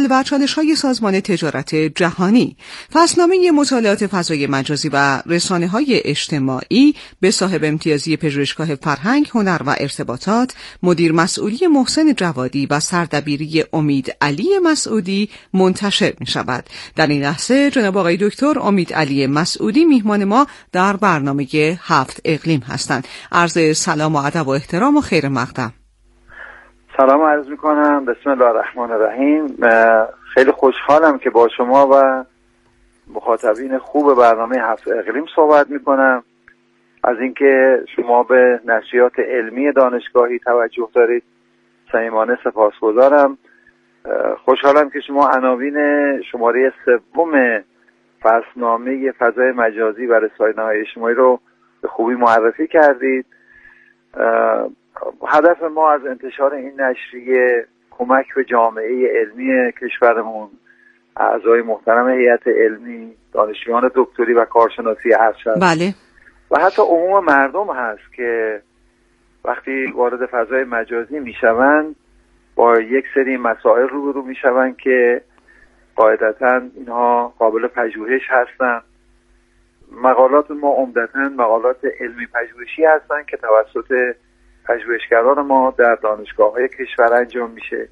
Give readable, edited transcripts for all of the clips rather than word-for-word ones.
و چالش‌های سازمان تجارت جهانی. فصلنامه مطالعات فضای مجازی و رسانه‌های اجتماعی به صاحب امتیازی پژوهشگاه فرهنگ، هنر و ارتباطات، مدیر مسئولی محسن جوادی و سردبیری امید علی مسعودی منتشر می‌شود. در این لحظه جناب آقای دکتر امید علی مسعودی میهمان ما در برنامه 7 اقلیم هستند. عرض سلام و ادب و احترام و خیر مقدم. سلام عرض میکنم. بسم الله الرحمن الرحیم. خیلی خوشحالم که با شما و مخاطبین خوب برنامه 7 اقلیم صحبت میکنم. از اینکه شما به نشریات علمی دانشگاهی توجه دارید صمیمانه سپاسگزارم. خوشحالم که شما عناوین شماره 3 فصلنامه فضای مجازی و رسانه‌های اجتماعی رو به خوبی معرفی کردید. هدف ما از انتشار این نشریه کمک به جامعه علمی کشورمون، اعضای محترم هیئت علمی، دانشجویان دکتری و کارشناسی ارشد بله. و حتی عموم مردم هست که وقتی وارد فضای مجازی میشوند با یک سری مسائل روبرو میشوند که قاعدتاً اینها قابل پژوهش هستند. مقالات ما عمدتاً مقالات علمی پژوهشی هستند که توسط پژوهشگران ما در دانشگاه‌های کشور انجام میشه.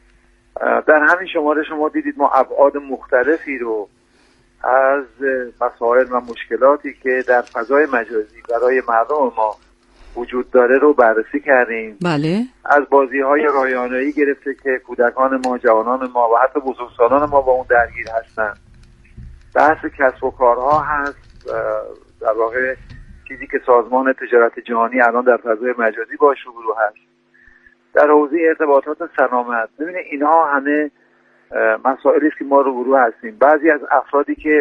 در همین شماره شما دیدید ما ابعاد مختلفی رو از مسائل و مشکلاتی که در فضای مجازی برای مردم ما وجود داره رو بررسی کردیم. بله. از بازی‌های رایانه‌ای گرفته که کودکان ما، جوانان ما و حتی بزرگسالان ما با اون درگیر هستن. بحث کسب و کارها هست، در واقع چیزی که سازمان تجارت جهانی الان در فضای مجازی باش روبرو هست. در حوزه ارتباطات سلامت، ببینید اینها همه مسائلی است که ما روبرو هستیم. بعضی از افرادی که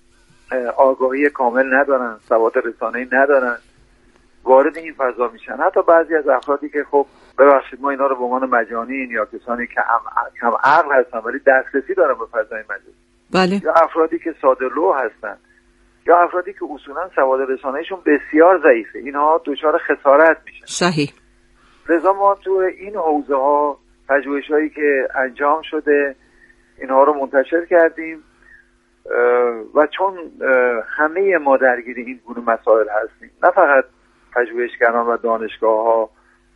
آگاهی کامل ندارن، سواد رسانه‌ای ندارن، وارد این فضا میشن. حتی بعضی از افرادی که خب ببخشید ما اینا رو به عنوان مجانین یا کسانی که کم عقل هستن ولی دسترسی دارن به فضای مجازی، بله. یا افرادی که ساده لوح هستن، یا افرادی که اصولا سواد رسانه‌ایشون بسیار ضعیفه، اینها دچار خسارت میشن. صحیح. لذا ما تو این حوزه ها پژوهش‌هایی که انجام شده اینها رو منتشر کردیم و چون همه ما درگیر این گونه مسائل هستیم، نه فقط پژوهشگران و دانشگاه‌ها،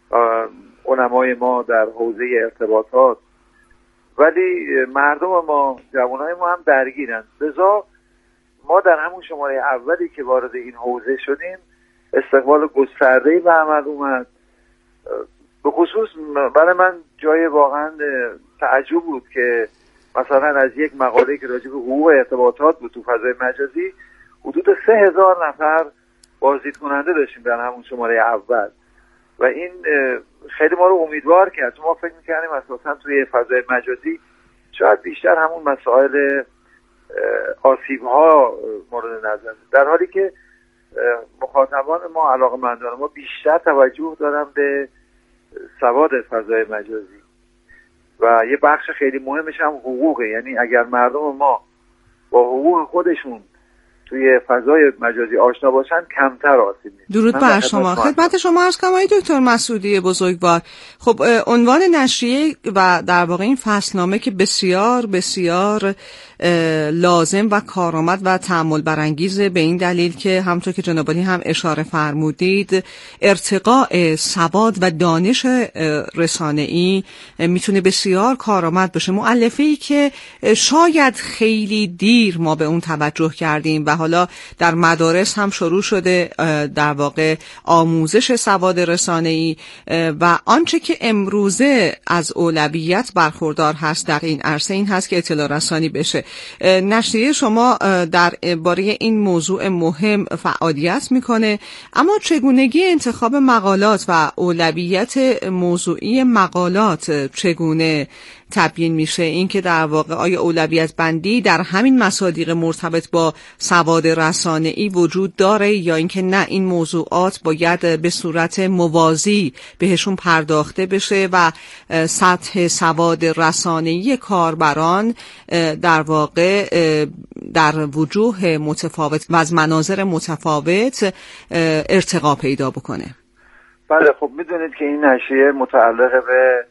علمای ما در حوزه ارتباطات، ولی مردم ما، جوانای ما هم درگیرن. لذا ما در همون شماره اولی که وارد این حوزه شدیم استقبال گسترده‌ای به عمل اومد. به خصوص برای من جای واقعا تعجب بود که مثلا از یک مقاله که راجع به حقوق ارتباطات بود تو فضای مجازی حدود 3000 نفر بازدید کننده داشتیم در همون شماره اول و این خیلی ما رو امیدوار کرد. ما فکر می‌کردیم اساساً توی فضای مجازی شاید بیشتر همون مسائل آسیب‌ها مورد نظر، در حالی که مخاطبان ما، علاقه‌مندان ما بیشتر توجه دارن به سواد فضای مجازی و یه بخش خیلی مهمش هم حقوقه. یعنی اگر مردم ما با حقوق خودشون توی فضای مجازی آشنا باشن کمتر آسیب می‌بینن. درود بر شما. خدمت شما عرض کنم آقای دکتر مسعودی بزرگوار. خب عنوان نشریه و در واقع این فصلنامه که بسیار بسیار لازم و کارآمد و تأمل برانگیزه به این دلیل که همونطور که جناب عالی هم اشاره فرمودید ارتقاء سواد و دانش رسانه‌ای میتونه بسیار کارآمد باشه. مؤلفه‌ای که شاید خیلی دیر ما به اون توجه کردیم و حالا در مدارس هم شروع شده در واقع آموزش سواد رسانه‌ای و آنچه که امروزه از اولویت برخوردار هست در این عرصه این هست که اطلاع رسانی بشه. نشریه شما در باره این موضوع مهم فعالیت میکنه، اما چگونگی انتخاب مقالات و اولویت موضوعی مقالات چگونه تبیین میشه؟ این که در واقع آیا اولویت بندی در همین مصادیق مرتبط با سواد رسانه‌ای وجود داره یا اینکه نه این موضوعات باید به صورت موازی بهشون پرداخته بشه و سطح سواد رسانه‌ای کاربران در واقع در وجوه متفاوت و از مناظر متفاوت ارتقا پیدا بکنه؟ بله، خب میدونید که این نشریه متعلق به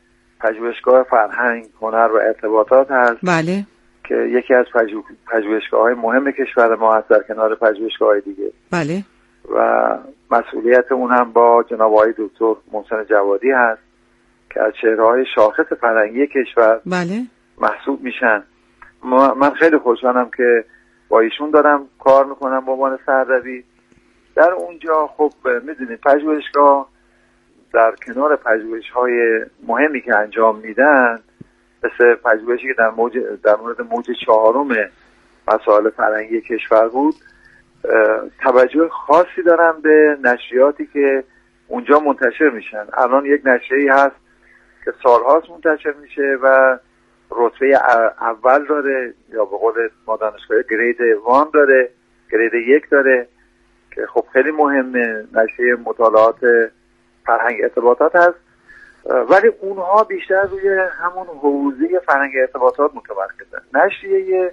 پژوهشگاه فرهنگ، هنر و ارتباطات هست. بله. که یکی از پژوهشگاه‌های مهم کشور ما هست در کنار پژوهشگاه‌های دیگه. بله. و مسئولیت اون هم با جناب آقای دکتر محسن جوادی هست که از چهره‌های شاخص فرهنگی کشور بله محسوب میشن. من خیلی خوشحالم که با ایشون دارم کار میکنم به عنوان سردبیر. در اونجا خب میدونید پژوهشگاه در کنار پژوهش‌های مهمی که انجام میدن، مثل پژوهشی که در مورد موج 4 مسائل فرهنگی کشور بود، توجه خاصی دارم به نشریاتی که اونجا منتشر میشن. الان یک نشریه‌ای هست که سالهاست منتشر میشه و رتبه اول داره، یا به قول ما دانشگاه گرید 1 داره، گرید 1 داره، که خب خیلی مهمه. نشریه مطالعات فرهنگ ارتباطات هست، ولی اونها بیشتر روی همون حوزه فرهنگ ارتباطات متمرکزن. نشریه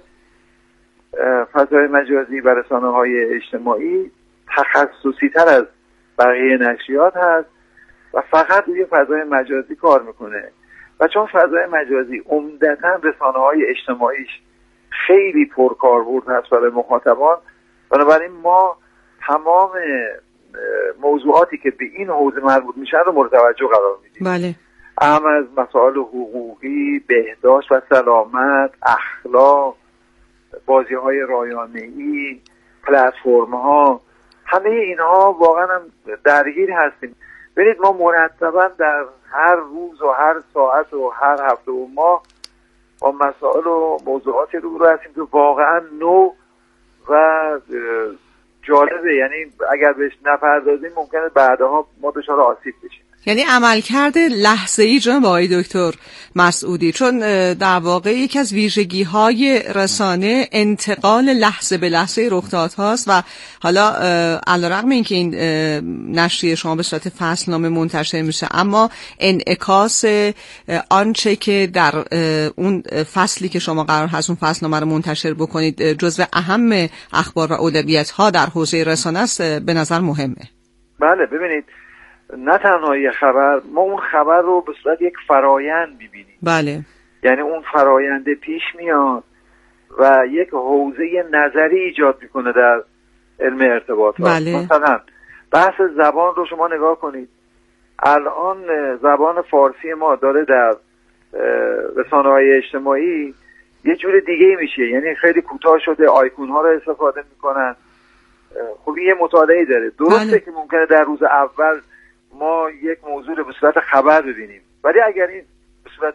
فضای مجازی و رسانه‌های اجتماعی تخصصی تر از بقیه نشریات هست و فقط روی فضای مجازی کار میکنه. و چون فضای مجازی عمدتاً رسانه‌های اجتماعیش خیلی پرکاربرد هست برای مخاطبان، بنابراین ما تمام موضوعاتی که به این حوزه مربوط میشن رو مورد توجه قرار میدیم. بله. اهم از مسائل حقوقی، بهداشت و سلامت، اخلاق، بازی‌های رایانه‌ای، پلتفرم‌ها، همه اینها واقعا هم درگیر هستیم. ببینید ما مرتبا در هر روز و هر ساعت و هر هفته و ماه با مسائل و موضوعاتی روبرو هستیم که واقعا نو و جالبه. یعنی اگر بهش نپردازیم ممکنه بعدها ما دچار آسیب بشیم. یعنی عملکرد لحظه‌ای جناب آقای دکتر مسعودی، چون در واقع یکی از ویژگی‌های رسانه انتقال لحظه به لحظه رخدادهاست و حالا علیرغم اینکه این نشریه شما به صورت فصلنامه منتشر میشه، اما انعکاس آنچه که در اون فصلی که شما قرار هست اون فصلنامه رو منتشر بکنید جزو اهم اخبار و اولویت‌ها در حوزه رسانه است، به نظر مهمه. بله ببینید، نه تنها یه خبر، ما اون خبر رو به صورت یک فرایند ببینیم. بله. یعنی اون فرایند پیش میاد و یک حوزه نظری ایجاد میکنه در علم ارتباطات. بله. مثلا بحث زبان رو شما نگاه کنید. الان زبان فارسی ما داره در رسانه‌های اجتماعی یه جور دیگه میشه، یعنی خیلی کوتاه شده، آیکون ها رو استفاده میکنن. خب این یه مطالعه داره. درسته بله. که ممکنه در روز اول ما یک موضوع رو به صورت خبر ببینیم، ولی اگر این به صورت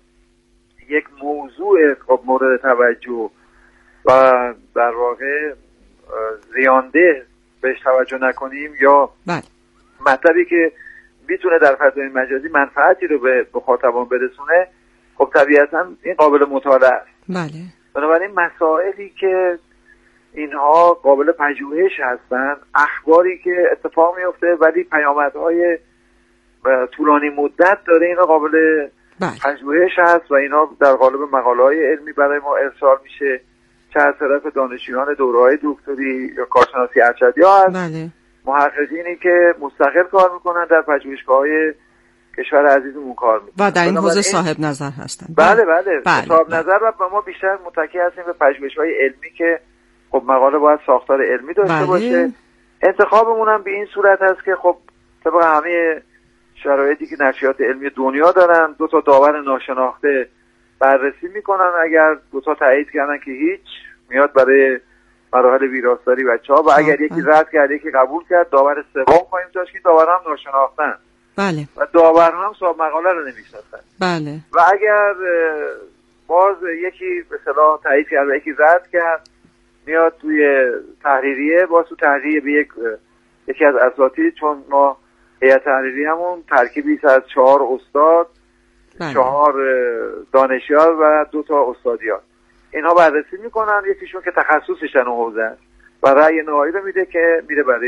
یک موضوع خب مورد توجه و در واقع زیانده بهش توجه نکنیم، یا بله. مطلبی که میتونه در فضای مجازی منفعتی رو به مخاطبان برسونه، خب طبیعتا این قابل مطالعه است. بله. بنابراین مسائلی که اینها قابل پژوهش هستن، اخباری که اتفاق میفته ولی پیامدهای طولانی مدت داره، اینا قابل پژوهش هست و اینا در قالب مقاله‌های علمی برای ما ارسال میشه، چه از طرف دانشجویان دوره‌های دکتری یا کارشناسی ارشدی ها هست. بله. محققینی که مستقل کار میکنن در پژوهشگاه‌های کشور عزیزمون کار میکنن و در این حوزه صاحب نظر هستن. بله صاحب نظر و ما بیشتر متکی هستیم به پژوهش‌های علمی که خب مقاله باید ساختار علمی داشته باشه. انتخابمون هم به این صورت هست که خب طبق همه شرایطی که نشریات علمی دنیا دارن، 2 تا داور ناشناخته بررسی میکنن. اگر 2 تا تایید کردن که هیچ، میاد برای مراحل ویراستاری بچه‌ها و اگر یکی رد کرد یکی قبول کرد، داور سوم خواهیم داشت که داورها هم ناشناختن. بله. و داورها هم صاحب مقاله رو نمی‌شناسن. بله. و اگر باز یکی به اصطلاح تایید کرد و یکی رد کرد، میاد توی تحریریه، باز تو تحریریه به یکی از اساتید، چون ما هیئت تحریریه همون ترکیبی است از 4 استاد، 4 دانشیار و 2 تا استادیار، اینها بررسی میکنن. یکیشون که تخصصشن اون حوزه و رأی نهایی رو میده که میره برای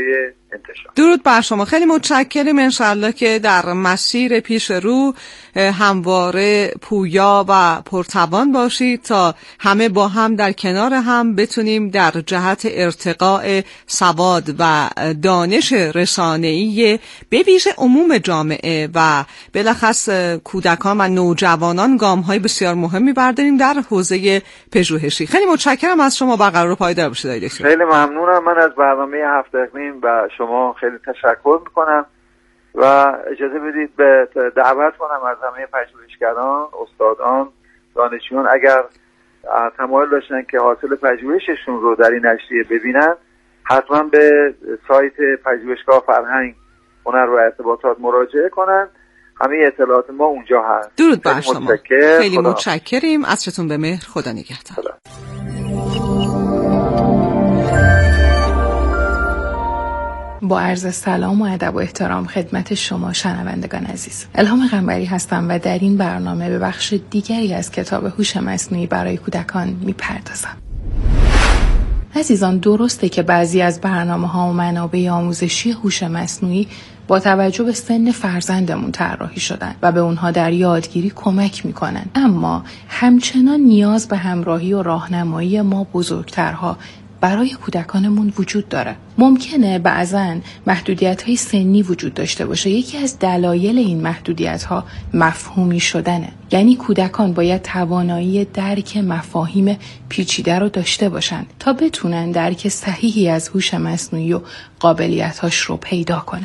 انتشار. درود بر شما، خیلی متشکریم. انشالله که در مسیر پیش رو همواره پویا و پرتوان باشید تا همه با هم در کنار هم بتونیم در جهت ارتقاء سواد و دانش رسانه‌ای به ویژه عموم جامعه و بالاخص کودکان و نوجوانان گام‌های بسیار مهمی برداریم در حوزه پژوهشی. خیلی متشکرم از شما، برقرار پایدار باشید دکتر. خیلی ممنونم. من از برنامه 7 اقلیم و شما خیلی تشکر میکنم و اجازه بدید به دعوت کنم از همه پژوهشگران، استادان، دانشجویان اگر تمایل داشتن که حاصل پژوهششون رو در این نشریه ببینن، حتما به سایت پژوهشگاه فرهنگ، هنر و ارتباطات مراجعه کنن. همه اطلاعات ما اونجا هست. درود بر شما. خیلی متشکریم. عصرتون به مهر. خدا نگهدار. با عرض سلام و ادب و احترام خدمت شما شنوندگان عزیز، الهام قنبری هستم و در این برنامه به بخش دیگری از کتاب هوش مصنوعی برای کودکان میپردازم. عزیزان، درسته که بعضی از برنامه‌ها و منابع آموزشی هوش مصنوعی با توجه به سن فرزندمون طراحی شدن و به اونها در یادگیری کمک میکنن، اما همچنان نیاز به همراهی و راهنمایی ما بزرگترها برای کودکانمون وجود داره. ممکنه بعضاً محدودیت‌های سنی وجود داشته باشه. یکی از دلایل این محدودیت‌ها مفهومی شدنه. یعنی کودکان باید توانایی درک مفاهیم پیچیده رو داشته باشن تا بتونن درک صحیحی از هوش مصنوعی و قابلیت‌هاش رو پیدا کنن.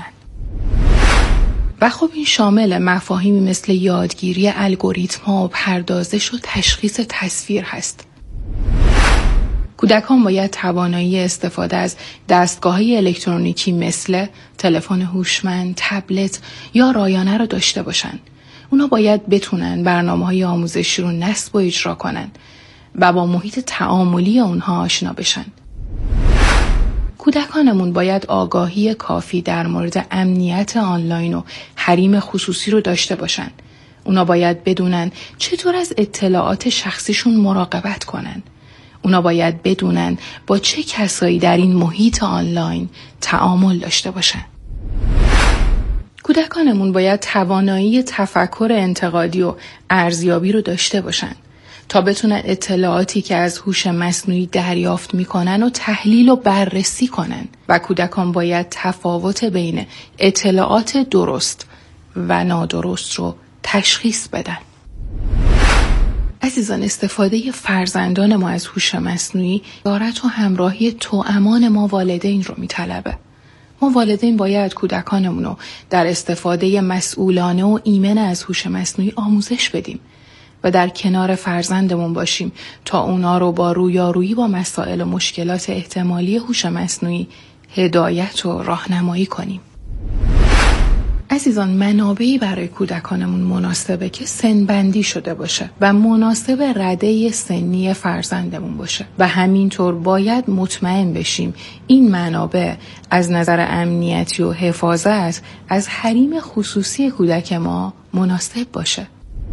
و خب این شامل مفاهیمی مثل یادگیری الگوریتم‌ها و پردازش و تشخیص تصویر هست. کودکان باید توانایی استفاده از دستگاه‌های الکترونیکی مثل تلفن هوشمند، تبلت یا رایانه را داشته باشند. اونا باید بتونن برنامه‌های آموزشی رو نصب و اجرا کنن و با محیط تعاملی اونها آشنا بشن. کودکانمون باید آگاهی کافی در مورد امنیت آنلاین و حریم خصوصی رو داشته باشن. اونا باید بدونن چطور از اطلاعات شخصیشون مراقبت کنن. اونا باید بدونن با چه کسایی در این محیط آنلاین تعامل داشته باشن. کودکانمون باید توانایی تفکر انتقادی و ارزیابی رو داشته باشن تا بتونن اطلاعاتی که از هوش مصنوعی دریافت میکنن و تحلیل و بررسی کنن و کودکان باید تفاوت بین اطلاعات درست و نادرست رو تشخیص بدن. عزیزان، استفاده فرزندان ما از هوش مصنوعی دارت و همراهی توامان ما والدین رو میطلبه. ما والدین باید کودکانمون رو در استفاده مسئولانه و ایمن از هوش مصنوعی آموزش بدیم و در کنار فرزندمون باشیم تا اونا رو با رویارویی با مسائل و مشکلات احتمالی هوش مصنوعی هدایت و راهنمایی کنیم. عزیزان، منابعی برای کودکانمون مناسبه که سنبندی شده باشه و مناسب رده سنی فرزندمون باشه و همینطور باید مطمئن بشیم این منابع از نظر امنیتی و حفاظت از حریم خصوصی کودک ما مناسب باشه.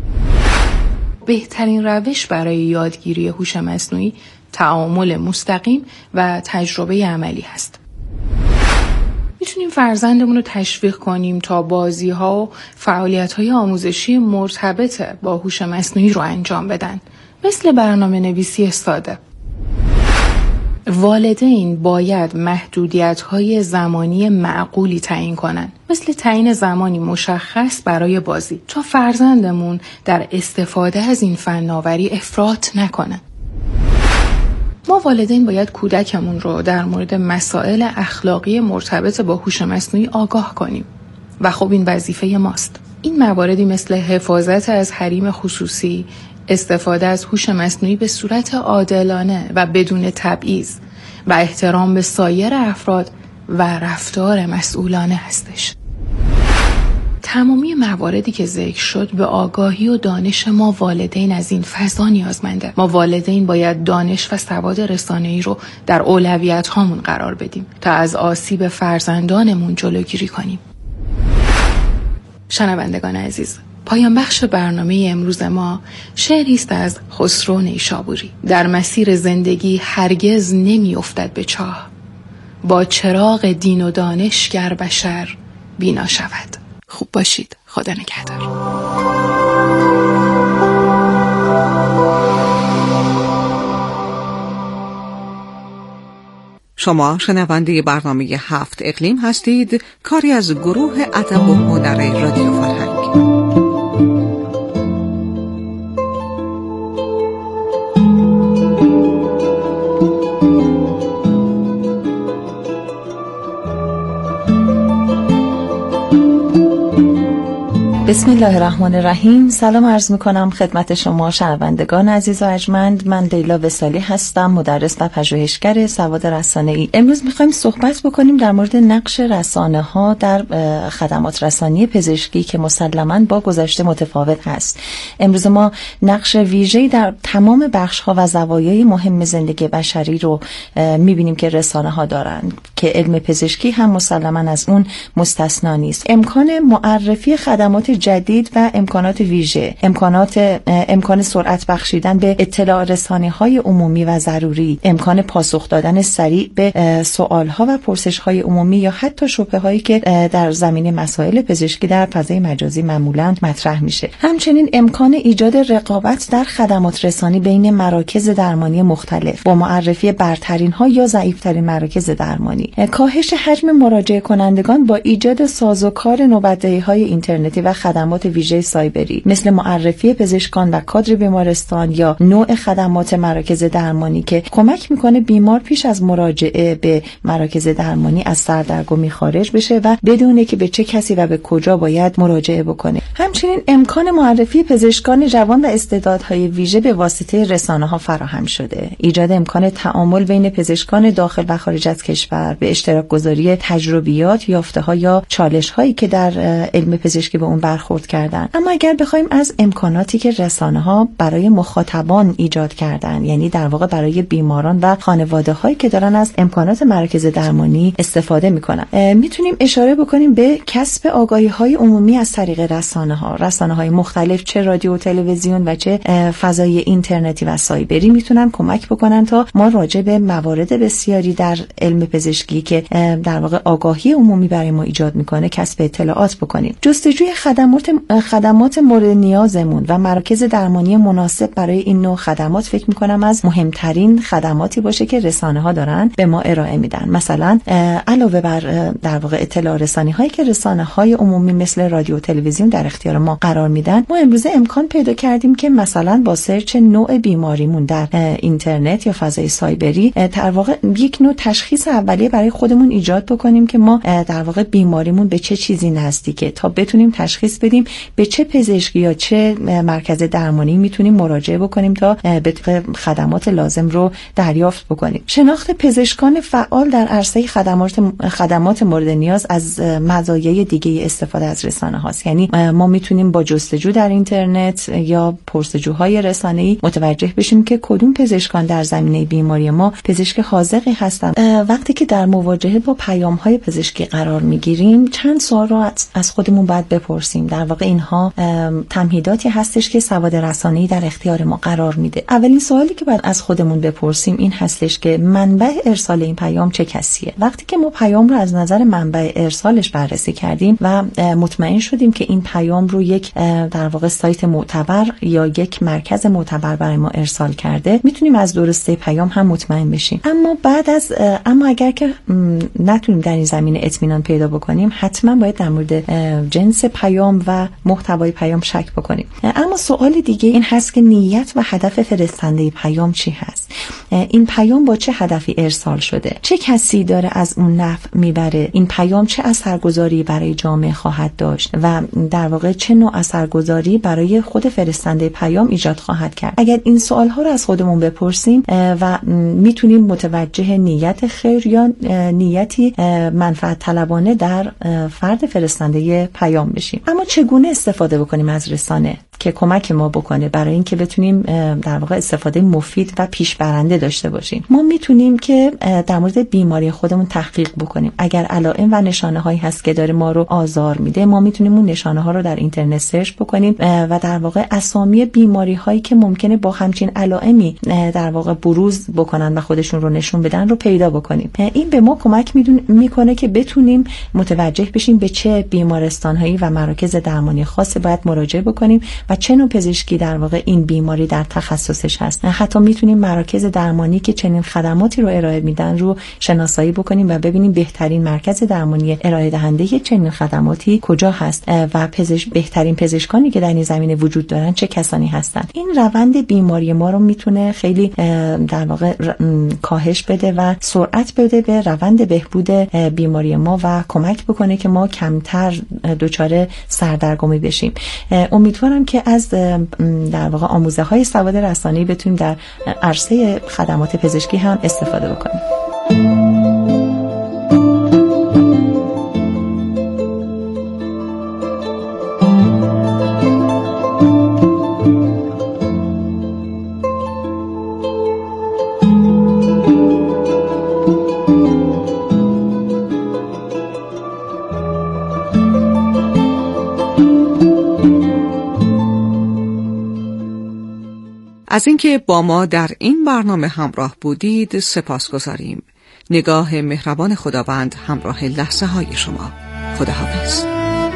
بهترین روش برای یادگیری هوش مصنوعی تعامل مستقیم و تجربه عملی هست. میتونیم فرزندمون رو تشویق کنیم تا بازی‌ها و فعالیت‌های آموزشی مرتبط با هوش مصنوعی رو انجام بدن، مثل برنامه‌نویسی ساده. والدین باید محدودیت‌های زمانی معقولی تعیین کنن، مثل تعیین زمانی مشخص برای بازی، تا فرزندمون در استفاده از این فناوری افراط نکنن. ما والدین باید کودکمون رو در مورد مسائل اخلاقی مرتبط با هوش مصنوعی آگاه کنیم و خب این وظیفه ماست. این مواردی مثل حفاظت از حریم خصوصی، استفاده از هوش مصنوعی به صورت عادلانه و بدون تبعیض و احترام به سایر افراد و رفتار مسئولانه هستش. تمامی مواردی که ذکر شد به آگاهی و دانش ما والدین از این فضا نیازمنده. ما والدین باید دانش و سواد رسانه‌ای رو در اولویت هامون قرار بدیم تا از آسیب فرزندانمون جلوگیری کنیم. شنوندگان عزیز، پایان بخش برنامه امروز ما شعری است از خسرو نیشابوری. در مسیر زندگی هرگز نمی افتد به چاه، با چراغ دین و دانش گر بشر بینا شود. خوب باشید. خدا نگهدار. شما شنونده برنامه 7 اقلیم هستید، کاری از گروه ادب و هنر رادیو فرهنگ. بسم الله الرحمن الرحیم. سلام عرض میکنم خدمت شما شنوندگان عزیز و ارجمند. من لیلا وصالی هستم، مدرس و پژوهشگر سواد رسانه‌ای. امروز میخوایم صحبت بکنیم در مورد نقش رسانه‌ها در خدمات رسانی پزشکی که مسلماً با گذشته متفاوت هست. امروز ما نقش ویژه‌ای در تمام بخش‌ها و زوایای مهم زندگی بشری رو میبینیم که رسانه‌ها دارند که علم پزشکی هم مسلماً از اون مستثنا نیست. امکان معرفی خدمات جدید و امکانات ویژه، امکان سرعت بخشیدن به اطلاع رسانی‌های عمومی و ضروری، امکان پاسخ دادن سریع به سوال‌ها و پرسش‌های عمومی یا حتی شبهه‌هایی که در زمینه مسائل پزشکی در فضای مجازی معمولاً مطرح میشه. همچنین امکان ایجاد رقابت در خدمات رسانی بین مراکز درمانی مختلف با معرفی برترین‌ها یا ضعیف‌ترین مراکز درمانی، کاهش حجم مراجعه کنندگان با ایجاد سازوکار نوبت‌دهی‌های اینترنتی و خدمات ویژه سایبری مثل معرفی پزشکان و کادر بیمارستان یا نوع خدمات مراکز درمانی که کمک میکنه بیمار پیش از مراجعه به مراکز درمانی از سردرگمی خارج بشه و بدونه که به چه کسی و به کجا باید مراجعه بکنه. همچنین امکان معرفی پزشکان جوان و استعدادهای ویژه به واسطه رسانه‌ها فراهم شده. ایجاد امکان تعامل بین پزشکان داخل و خارج از کشور، به اشتراک گذاری تجربیات، یافته‌ها یا چالش‌هایی که در علم پزشکی به اون برخورد کردن. اما اگر بخوایم از امکاناتی که رسانه‌ها برای مخاطبان ایجاد کردن، یعنی در واقع برای بیماران و خانواده‌هایی که دارن از امکانات مراکز درمانی استفاده میکنن، میتونیم اشاره بکنیم به کسب آگاهی‌های عمومی از طریق رسانه‌های مختلف، چه رادیو و تلویزیون و چه فضای اینترنتی و سایبری میتونن کمک بکنن تا ما راجع به موارد بسیاری در علم پزشکی که در واقع آگاهی عمومی برای ما ایجاد میکنه کسب اطلاعات بکنیم. جستجوی خدمات مورد نیازمون و مراکز درمانی مناسب برای این نوع خدمات فکر میکنم از مهمترین خدماتی باشه که رسانه‌ها دارن به ما ارائه میدن. مثلا علاوه بر در واقع اطلاع رسانی هایی که رسانه‌های عمومی مثل رادیو و تلویزیون در اختیار ما قرار میدن، ما امروزه امکان پیدا کردیم که مثلا با سرچ نوع بیماریمون در اینترنت یا فضای سایبری در واقع یک نوع تشخیص اولیه برای خودمون ایجاد بکنیم که ما در واقع بیماریمون به چه چیزی نزدیکه تا بتونیم تشخیص بدیم به چه پزشکی یا چه مرکز درمانی میتونیم مراجعه بکنیم تا به خدمات لازم رو دریافت بکنیم. شناخت پزشکان فعال در عرصه خدمات مورد نیاز از مزایای دیگه استفاده از رسانه هاست. یعنی ما میتونیم با جستجو در اینترنت یا پرسجوهای رسانه‌ای متوجه بشیم که کدوم پزشکان در زمینه بیماری ما پزشک حاذقی هستن. وقتی که در مواجهه با پیام‌های پزشکی قرار میگیریم، چند سوال رو از خودمون باید بپرسیم. در واقع اینها تمهیداتی هستش که سواد رسانه‌ای در اختیار ما قرار میده. اولین سوالی که باید از خودمون بپرسیم این هستش که منبع ارسال این پیام چه کسیه. وقتی که ما پیام رو از نظر منبع ارسالش بررسی کردیم و مطمئن شدیم که این پیام رو یک در واقع سایت معتبر یا یک مرکز معتبر برای ما ارسال کرده، میتونیم از درستی پیام هم مطمئن بشیم. اما اگر که نتونیم در این زمینه اطمینان پیدا بکنیم، حتما باید در مورد جنس پیام و محتوای پیام شک بکنیم. اما سوال دیگه این هست که نیت و هدف فرستنده پیام چی هست؟ این پیام با چه هدفی ارسال شده؟ چه کسی داره از اون نفع میبره؟ این پیام چه اثرگذاری برای جامعه خواهد داشت و در واقع چه نوع اثرگذاری برای خود فرستنده پیام ایجاد خواهد کرد؟ اگر این سوال‌ها رو از خودمون بپرسیم و میتونیم متوجه نیت خیر یا نیتی منفعت طلبانه در فرد فرستنده پیام بشیم. اما چگونه استفاده بکنیم از رسانه که کمک ما بکنه برای اینکه بتونیم در واقع استفاده مفید و پیشبرنده داشته باشیم. ما میتونیم که در مورد بیماری خودمون تحقیق بکنیم. اگر علائم و نشانه هایی هست که داره ما رو آزار میده، ما میتونیم اون نشانه ها رو در اینترنت سرچ بکنیم و در واقع اسامی بیماری هایی که ممکنه با همچین علائمی در واقع بروز بکنن و خودشون رو نشون بدن رو پیدا بکنیم. این به ما کمک میکنه که بتونیم متوجه بشیم به چه بیمارستان هایی و مراکز درمانی خاصی باید مراجعه بکنیم و چه نوع پزشکی در واقع این بیماری در تخصصش هست. حتی میتونیم مراکز درمانی که چنین خدماتی رو ارائه میدن رو شناسایی بکنیم و ببینیم بهترین مرکز درمانی ارائه دهنده چنین خدماتی کجا هست و بهترین پزشکانی که در این زمینه وجود دارن چه کسانی هستند. این روند بیماری ما رو میتونه خیلی در واقع کاهش بده و سرعت بده به روند بهبود بیماری ما و کمک بکنه که ما کمتر دچار سردرگمی بشیم. امیدوارم که از در واقع آموزه‌های سواد رسانه‌ای بتونیم در عرصه خدمات پزشکی هم استفاده بکنیم. از اینکه با ما در این برنامه همراه بودید سپاسگزاریم. نگاه مهربان خداوند همراه لحظه های شما. خداحافظ.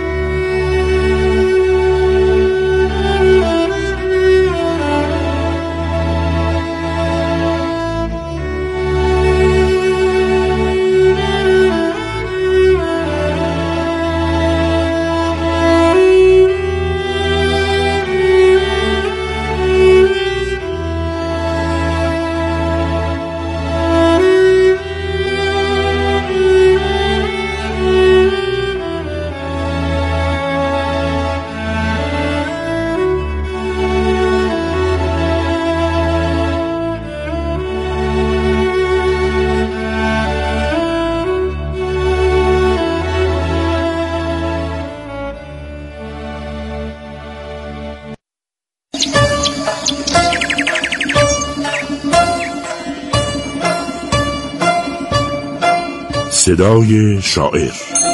صدای شاعر.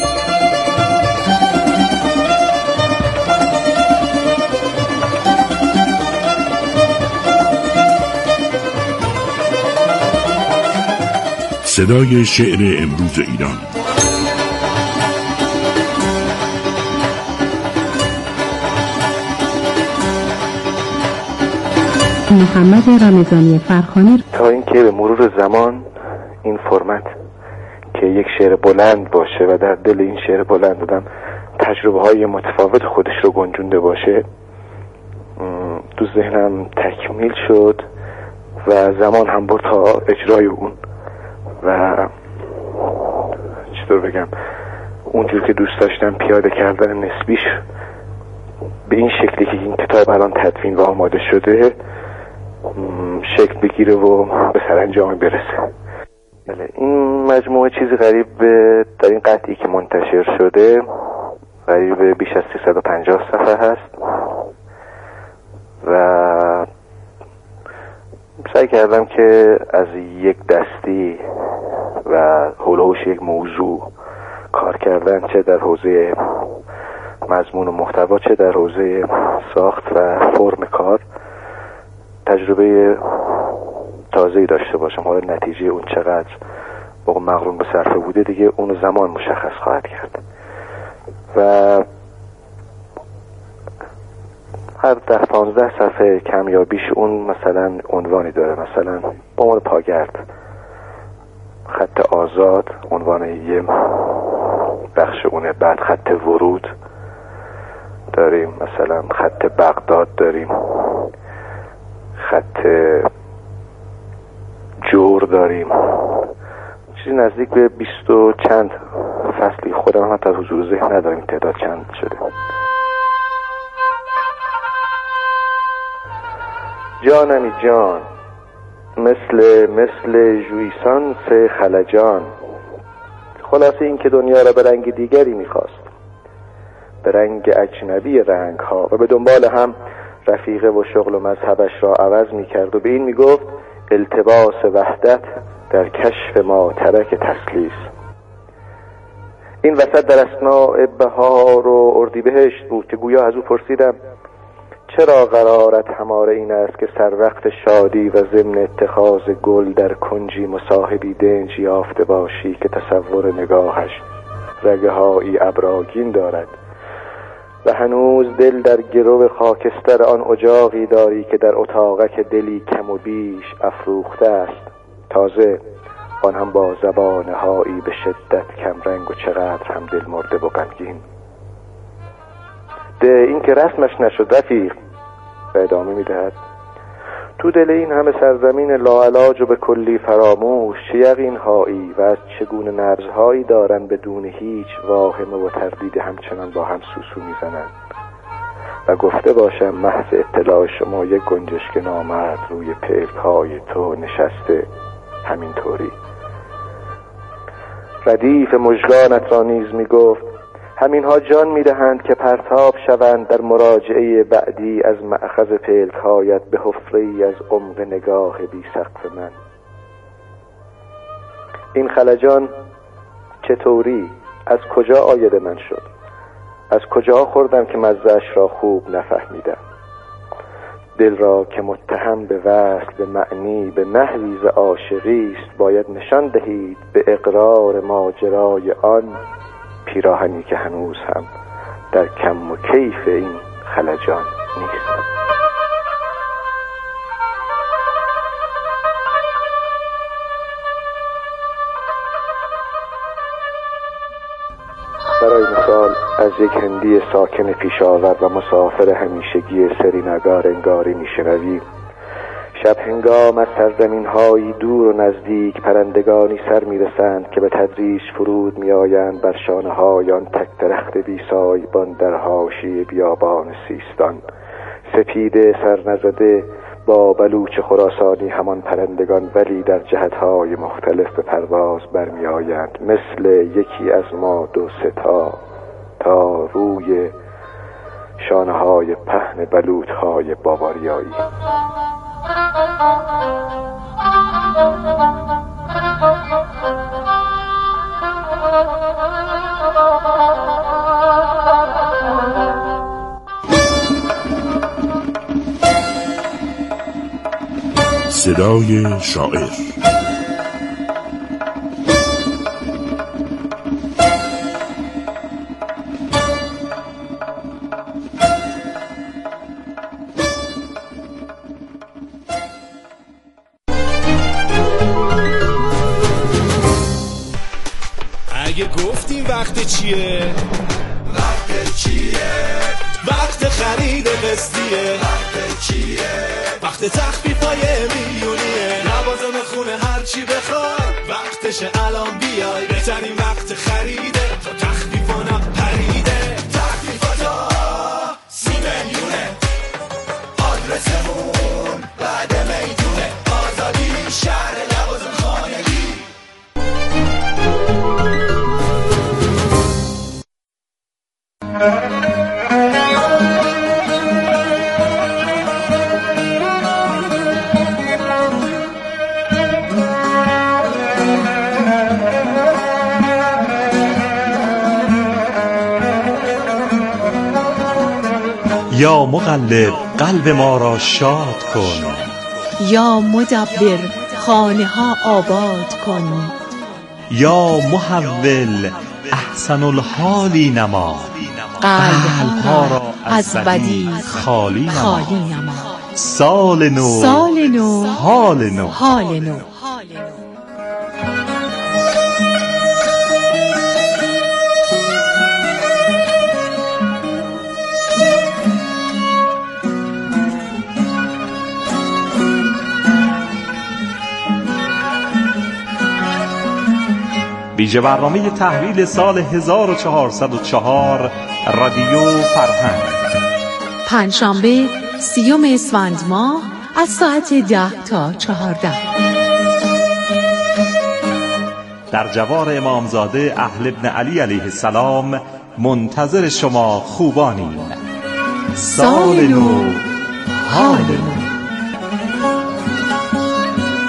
صدای شعر امروز ایران. محمد رمضانی فرخانی. تا اینکه به مرور زمان این فرمت که یک شعر بلند باشه و در دل این شعر بلند آدم تجربه های متفاوت خودش رو گنجونده باشه تو ذهنم تکمیل شد و زمان هم برد تا اجرای اون و چطور بگم اونجور که دوست داشتم پیاده کردن نسبیش به این شکلی که این کتاب الان تدوین و آماده شده شکل بگیره و به سرانجام برسه. بله، این مجموعه چیزی قریب در این قطعی که منتشر شده قریب بیش از 350 صفحه هست و سعی کردم که از یک دستی و حول یک موضوع کار کردن، چه در حوزه مضمون و محتوا چه در حوزه ساخت و فرم کار تجربه تازه‌ای داشته باشم. حالا نتیجه اون چقدر مقرون به صرفه بوده دیگه اون زمان مشخص خواهد کرد و هر 10-15 صفحه کم یا بیش اون مثلا عنوانی داره، مثلا با عنوان پاگرد، خط آزاد عنوان یه بخش اونه، بعد خط ورود داریم، مثلا خط بغداد داریم، خط جور داریم، چیزی نزدیک به 20 و چند فصلی. خودم هم تا حضور ذهن نداریم تعداد چند شده. جانمی جان مثل جویسانس خلجان. خلاصه این که دنیا را به رنگ دیگری میخواست، به رنگ اجنبی رنگ ها، و به دنبال هم رفیقه و شغل و مذهبش را عوض میکرد و به این میگفت التباس وحدت در کشف ما ترک تسلیس. این وسط در اثناء بهار و اردیبهشت بود که گویا از او پرسیدم چرا قرارت هماره این است که سر وقت شادی و ضمن اتخاذ گل در کنجی مصاحبی دنج یافته باشی که تصور نگاهش رگه هایی ابراگین دارد و هنوز دل در گرو خاکستر آن اجاقی داری که در اتاقک دلی کم و بیش افروخته است، تازه آن هم با زبانه هایی به شدت کمرنگ و چقدر هم دل مرده و غمگین. ده این که رسمش نشد رفیق، و ادامه میدهد تو دل این همه سرزمین لاعلاج و به کلی فراموش چه یقین هایی و از چگونه نبضهایی دارن بدون هیچ واهمه و تردید همچنان با هم سوسو میزنن. و گفته باشم محض اطلاع شما یک گنجشک نامرد روی پلک های تو نشسته همینطوری. ردیف مژگانت را نیز میگفت همینها جان میدهند که پرتاب شوند در مراجعه بعدی از مأخذ پلک هایت به حفره‌ای از عمق نگاه بی سقف من. این خلجان چطوری از کجا عاید من شد؟ از کجا خوردم که مزه‌اش را خوب نفهمیدم؟ دل را که متهم به وصل به معنی به نحوی ز عاشقی است باید نشان دهید به اقرار ماجرای آن پیراهنی که هنوز هم در کم و کیف این خلجان نیست. برای مثال از یک هندی ساکن پیشاور و مسافر همیشگی سرینگر انگاری میشنوی شب هنگام از سرزمین‌هایی دور و نزدیک پرندگانی سر میرسند که به تدریج فرود میآیند بر شانه‌های آن تک درخت بی سایبان در حاشیه بیابان سیستان. سپیده سرنزده با بلوچ خراسانی همان پرندگان ولی در جهت‌های مختلف به پرواز برمیآیند مثل یکی از ما دو ستا تا روی شانه‌های پهن بلوط‌های باواریایی. صدای شاعر. اگه گفتیم وقت چیه؟ وقت چیه؟ وقت خرید قسطیه. وقت چیه؟ وقت تخفیفای میلیونیه. لوازم خونه هر چی بخوای وقتشه الان بیای. بهترین وقت خریده تا تخفیفانا پریده. تخفیفاتا 30 میلیونه. آدرسمون بعد میدونه. آزادی شهر لوازم خانگی. یا مقلب قلب ما را شاد کن، یا مدبر خانه ها آباد کن، یا محول احسن الحالی نما، قلب ها را از بدی خالی نما. سال نو، سال نو، حال نو، حال نو. ویژه برنامه تحویل سال 1404 رادیو فرهنگ، پنجشنبه 30 اسفند ماه از ساعت 10 تا 14 در جوار امامزاده اهل ابن علی علیه السلام منتظر شما خوبانیم. سال نو، حال نو.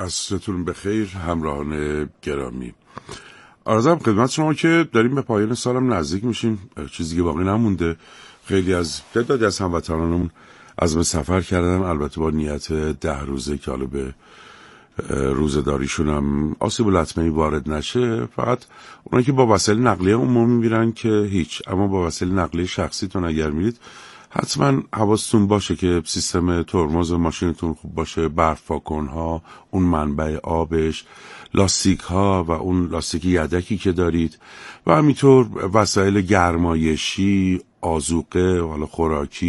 عصرتون بخیر همراهان گرامی. عرضم خدمت شما که داریم به پایان سالم نزدیک میشیم، چیزی که باقی نمونده. خیلی از تعدادی از هموطنانمون عزم سفر کردن، البته با نیت 10 روزه که حالا به روزداریشون هم آسیب و لطمه‌ای وارد نشه. فقط اونایی که با وسایل نقلیه عمومی میرن که هیچ، اما با وسایل نقلیه شخصیتون اگر میرید حتما حواستون باشه که سیستم ترمز ماشینتون خوب باشه، برف واکن‌ها، اون منبع آبش، لاستیک ها و اون لاستیک یدکی که دارید و همینطور وسایل گرمایشی، آذوقه، حالا خوراکی